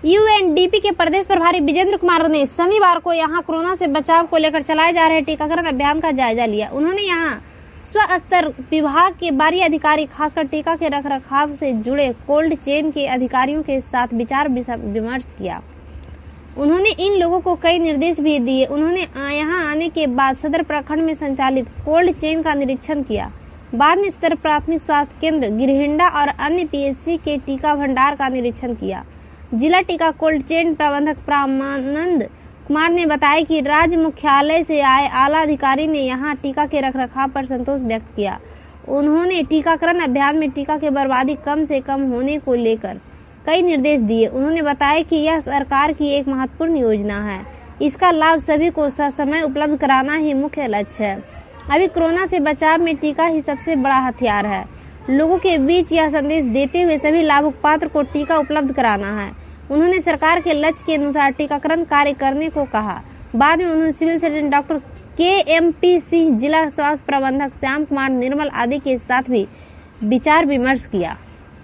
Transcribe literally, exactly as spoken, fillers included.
UNDP के प्रदेश प्रभारी विजेंद्र कुमार ने शनिवार को यहां कोरोना से बचाव को लेकर चलाए जा रहे टीकाकरण अभियान का जायजा लिया। उन्होंने यहां स्वास्थ्य विभाग के बारी अधिकारी, खासकर टीका के रखरखाव से जुड़े कोल्ड चेन के अधिकारियों के साथ विचार विमर्श किया। उन्होंने इन लोगों को कई निर्देश भी दिए। उन्होंने यहां आने के बाद सदर प्रखंड में संचालित कोल्ड चेन का निरीक्षण किया। बाद में सदर प्राथमिक स्वास्थ्य केंद्र गिरहिंडा और अन्य पीएचसी के टीका भंडार का निरीक्षण किया। जिला टीका कोल्ड चेन प्रबंधक प्रामानंद कुमार ने बताया कि राज्य मुख्यालय से आए आला अधिकारी ने यहां टीका के रखरखाव पर संतोष व्यक्त किया। उन्होंने टीकाकरण अभियान में टीका की बर्बादी कम से कम होने को लेकर कई निर्देश दिए। उन्होंने बताया कि यह सरकार की एक महत्वपूर्ण योजना है। इसका लाभ सभी को ससमय उपलब्ध कराना ही मुख्य लक्ष्य है। अभी कोरोना से बचाव में टीका ही सबसे बड़ा हथियार है। लोगों के बीच यह संदेश देते हुए सभी लाभुक पात्र को टीका उपलब्ध कराना है। उन्होंने सरकार के लक्ष्य के अनुसार टीकाकरण कार्य करने को कहा। बाद में उन्होंने civil surgeon doctor K M P Singh, जिला स्वास्थ्य प्रबंधक श्याम कुमार निर्मल आदि के साथ भी विचार विमर्श किया।